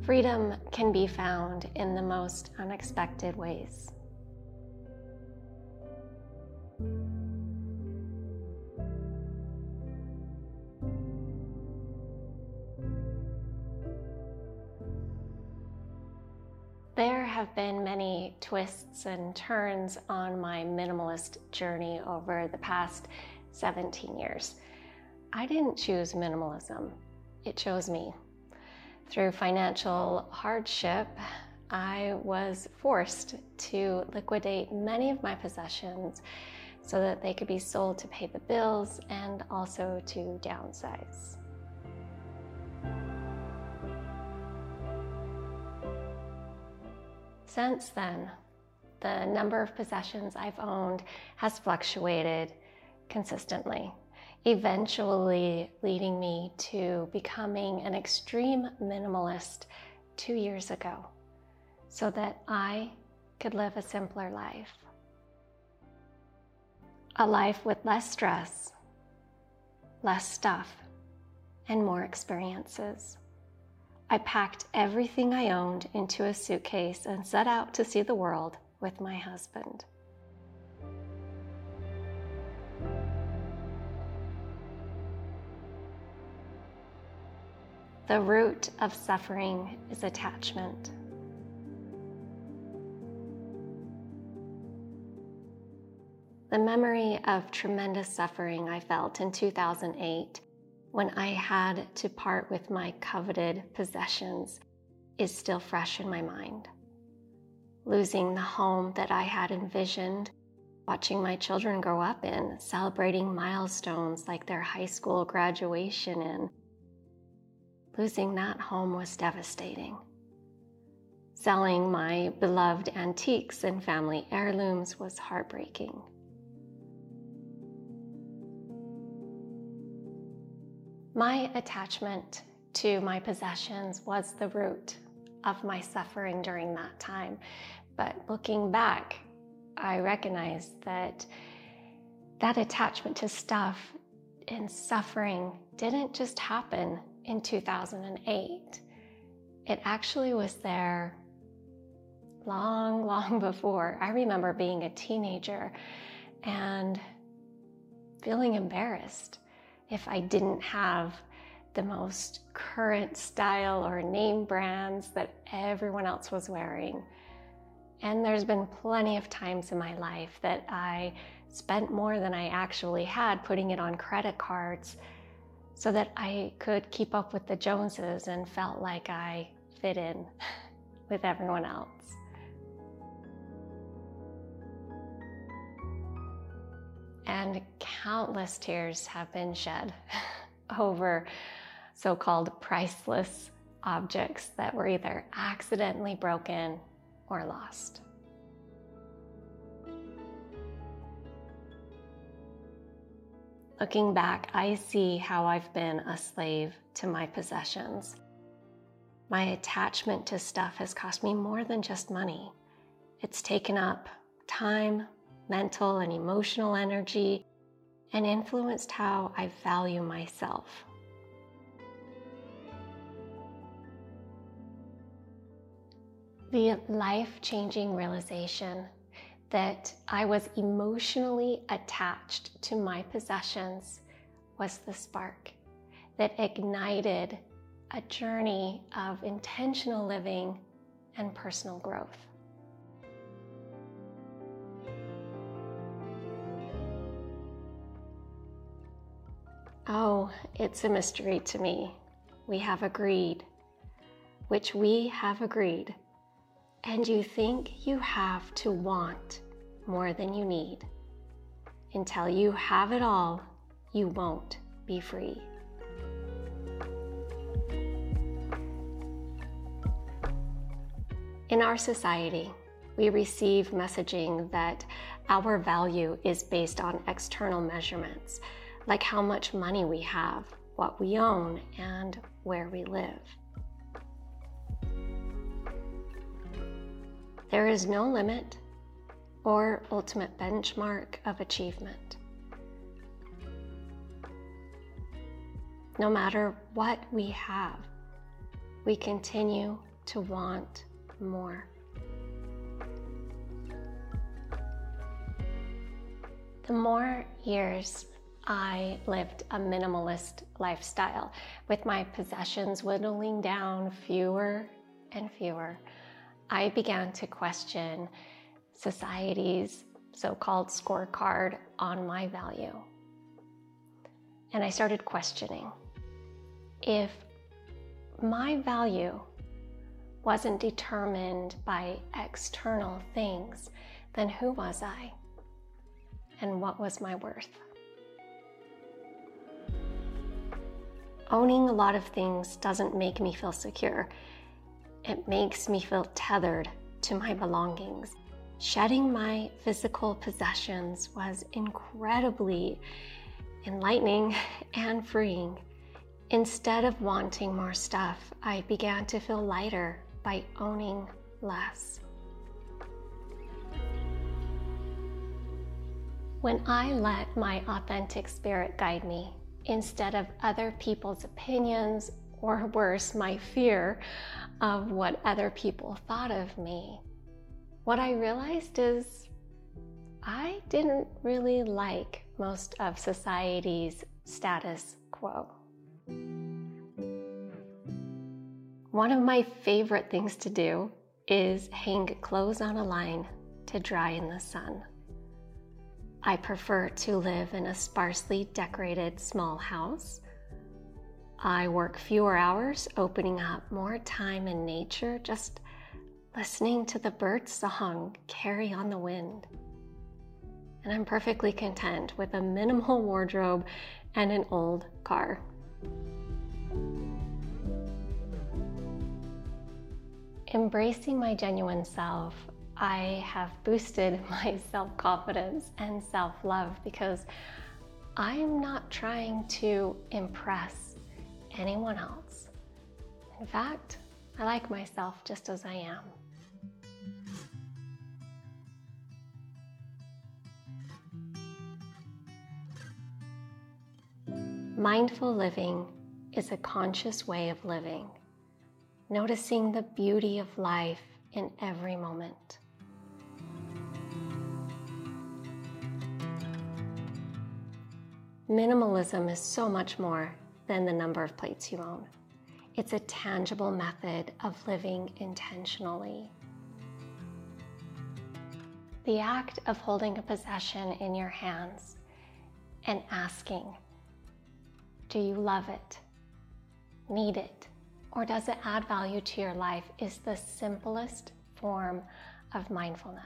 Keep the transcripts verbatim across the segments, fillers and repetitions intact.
Freedom can be found in the most unexpected ways. There have been many twists and turns on my minimalist journey over the past seventeen years. I didn't choose minimalism, it chose me. Through financial hardship, I was forced to liquidate many of my possessions so that they could be sold to pay the bills and also to downsize. Since then, the number of possessions I've owned has fluctuated consistently, eventually leading me to becoming an extreme minimalist two years ago, so that I could live a simpler life. A life with less stress, less stuff, and more experiences. I packed everything I owned into a suitcase and set out to see the world with my husband. The root of suffering is attachment. The memory of tremendous suffering I felt in two thousand eight when I had to part with my coveted possessions is still fresh in my mind. Losing the home that I had envisioned, watching my children grow up in, celebrating milestones like their high school graduation in. Losing that home was devastating. Selling my beloved antiques and family heirlooms was heartbreaking. My attachment to my possessions was the root of my suffering during that time. But looking back, I recognized that that attachment to stuff and suffering didn't just happen in two thousand eight. It actually was there long, long before. I remember being a teenager and feeling embarrassed if I didn't have the most current style or name brands that everyone else was wearing. And there's been plenty of times in my life that I spent more than I actually had putting it on credit cards so that I could keep up with the Joneses and felt like I fit in with everyone else. And countless tears have been shed over so-called priceless objects that were either accidentally broken or lost. Looking back, I see how I've been a slave to my possessions. My attachment to stuff has cost me more than just money. It's taken up time, mental and emotional energy, and influenced how I value myself. The life-changing realization that I was emotionally attached to my possessions was the spark that ignited a journey of intentional living and personal growth. Oh, it's a mystery to me. We have agreed, which we have agreed, and you think you have to want more than you need. Until you have it all, you won't be free. In our society, we receive messaging that our value is based on external measurements, like how much money we have, what we own, and where we live. There is no limit or ultimate benchmark of achievement. No matter what we have, we continue to want more. The more years I lived a minimalist lifestyle, with my possessions whittling down fewer and fewer, I began to question society's so-called scorecard on my value. And I started questioning, if my value wasn't determined by external things, then who was I? And what was my worth? Owning a lot of things doesn't make me feel secure. It makes me feel tethered to my belongings. Shedding my physical possessions was incredibly enlightening and freeing. Instead of wanting more stuff, I began to feel lighter by owning less. When I let my authentic spirit guide me, instead of other people's opinions, or worse, my fear of what other people thought of me, what I realized is I didn't really like most of society's status quo. One of my favorite things to do is hang clothes on a line to dry in the sun. I prefer to live in a sparsely decorated small house. I work fewer hours, opening up more time in nature, just listening to the birds' song carry on the wind. And I'm perfectly content with a minimal wardrobe and an old car. Embracing my genuine self, I have boosted my self-confidence and self-love because I am not trying to impress anyone else. In fact, I like myself just as I am. Mindful living is a conscious way of living, noticing the beauty of life in every moment. Minimalism is so much more than the number of plates you own. It's a tangible method of living intentionally. The act of holding a possession in your hands and asking, do you love it, need it, or does it add value to your life, is the simplest form of mindfulness.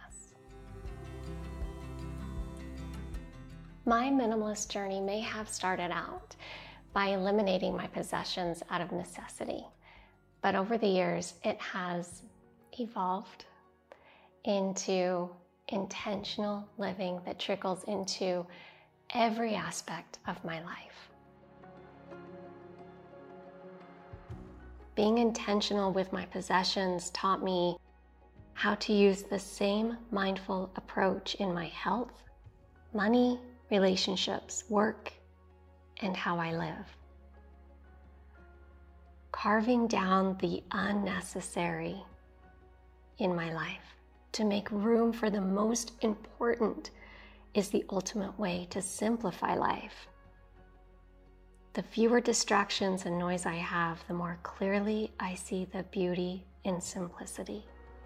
My minimalist journey may have started out by eliminating my possessions out of necessity, but over the years it has evolved into intentional living that trickles into every aspect of my life. Being intentional with my possessions taught me how to use the same mindful approach in my health, money, relationships, work, and how I live. Carving down the unnecessary in my life to make room for the most important is the ultimate way to simplify life. The fewer distractions and noise I have, the more clearly I see the beauty in simplicity.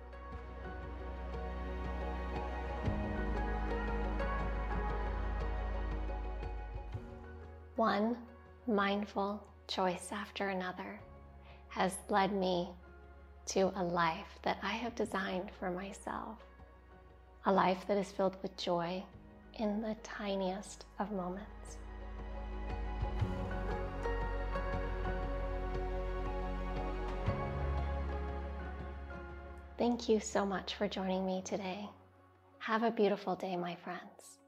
One mindful choice after another has led me to a life that I have designed for myself. A life that is filled with joy in the tiniest of moments. Thank you so much for joining me today. Have a beautiful day, my friends.